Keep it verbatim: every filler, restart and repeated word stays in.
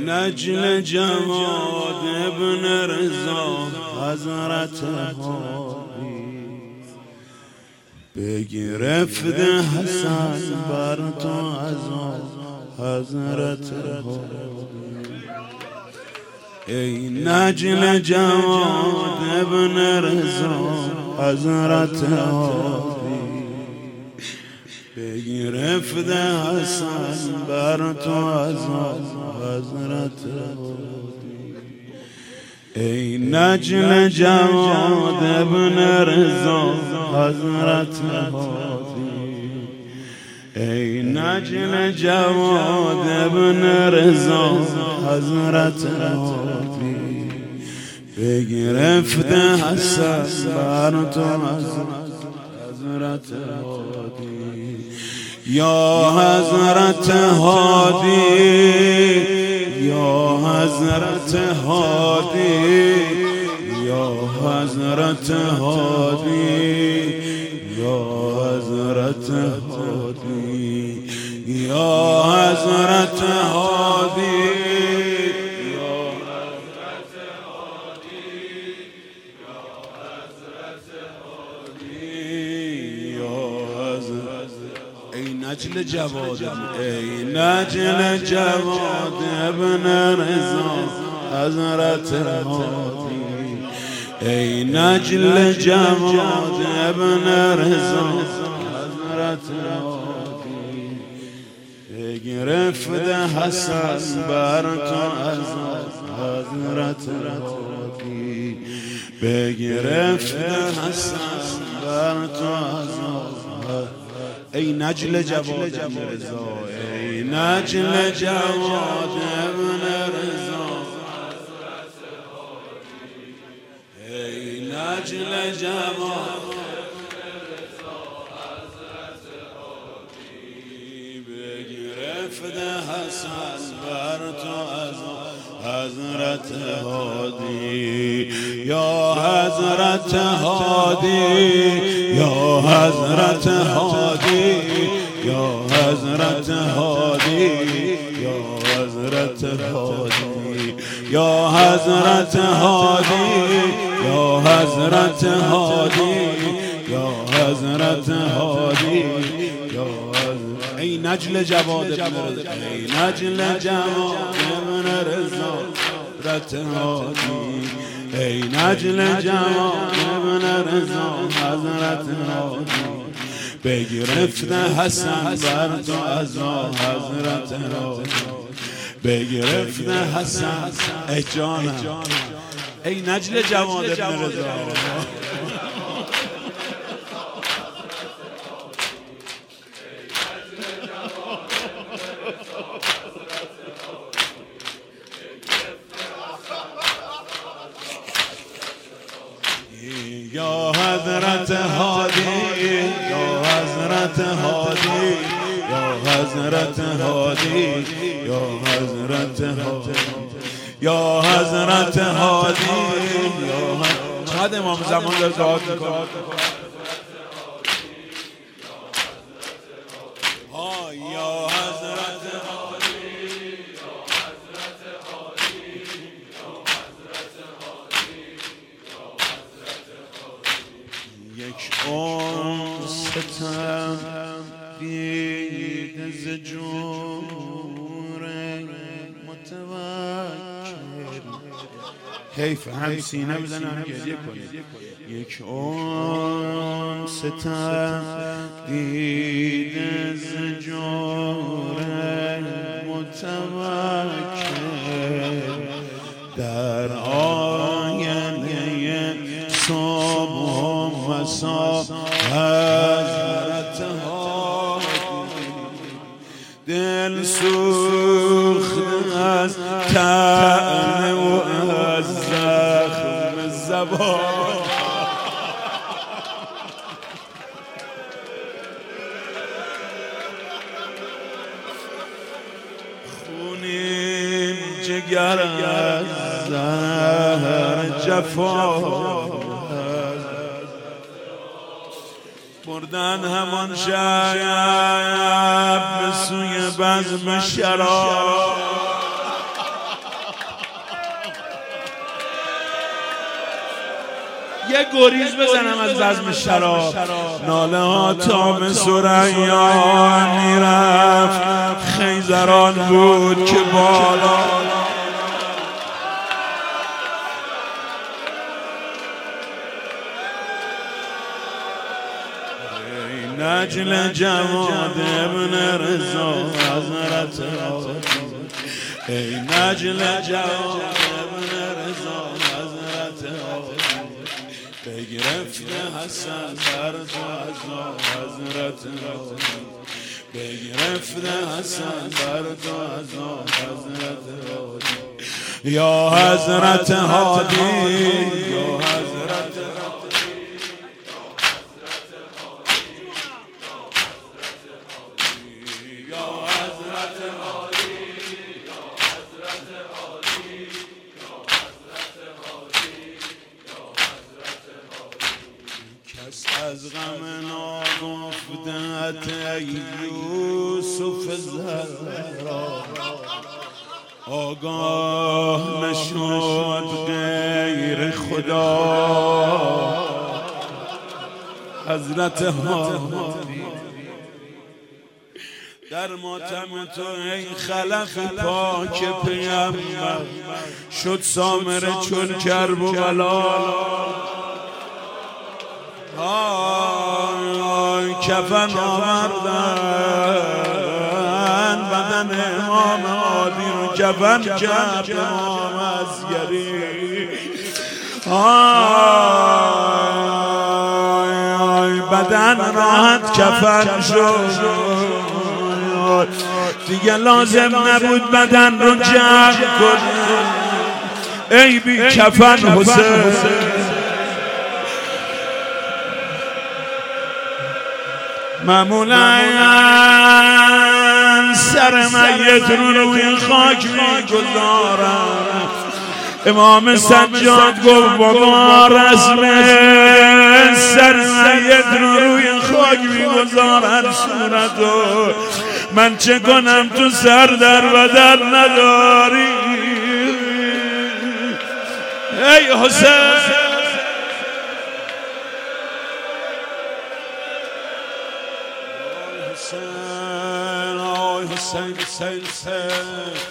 نجل جواد ابن رضا حضرت هادی بگرفت حسن بر تو از حضرت هادی ای نجل جواد ابن رضا حضرت هادی بگرفت حسن بر تو از حضرت هادی ای نجل جواد ابن رضا حضرت هادی ای نجل جواد ابن رضا حضرت هادی بگرفت حسن بر تو از حضرت هادی یا حضرت هادی یا حضرت هادی یا حضرت هادی یا حضرت هادی یا حضرت هادی نجل جواد ای نجل جواد ابن رضا حضرت هادی ای نجل جواد ابن رضا حضرت هادی بگرفت حسن بر تو از حضرت هادی بگرفت حسن بر تو از ای نجل جواد ابن رضا ای نجل جواد ابن رضا ای نجل جواد بگرفت حسن بر تو از حضرت هادی یا حضرت هادی یا حضرت هادی یا حضرت هادی یا حضرت هادی یا حضرت هادی یا حضرت هادی یا حضرت هادی یا ای نجل جواد ابن رضا ای نجل جواد ابن رضا حضرت هادی ای نجل جواد ابن رضا حضرت هادی بگرفت حسن بر تو از حضرت هادی بگرفت حسن ای جانم ای نجل جواد ابن رضا یا حضرت هادی یا حضرت هادی یا حضرت هادی یا حضرت هادی یا حضرت هادی چقدر امام زمان داره دعا میکنه یا حضرت یک عمر ستم دیده ز جور متوکل حیف هم سینه بزنه هم گریه کنید یک عمر ستم دیده ز جور متوکل در آینه صبح و مسا حضرت هادی دل سوخته از طعنه و از زخم زبان خونین جگر از زهر جفا بردن همان شب به سوی بزم شراب یه گریز بزنم از بزم شراب. ناله ها تام ثریا میرفت، خیزران بود که بالا. نجل جواد ابن رضا حضرت عالی، ای نجل جواد ابن رضا حضرت عالی، بگرفت حسن بر تو از حضرت عالی، بگرفت حسن بر تو از حضرت عالی. یا حضرت هادی، یا حضرت از غم ناگفتت ای یوسف زهرا، آگاه نشد غیر خدا. حضرت هادی در ماتم تو ای خلف پاک پیامبر، شد سامره چون کرب و بلا. آی آی کفن آوردن بدن امام عادی رو، کفن کرد امام عسگری. آی آی بدن راحت کفن شد، دیگه لازم نبود بدن رو جمع کنه. ای بی کفن حسین، معمولا سر میت رو روی خاک میگذارن. امام سجاد گفت بابا رسم سر میت رو روی خاک میگذارن صورتو، من چه کنم تو سر در بدن نداری. ای حسین، حسین حسین حسین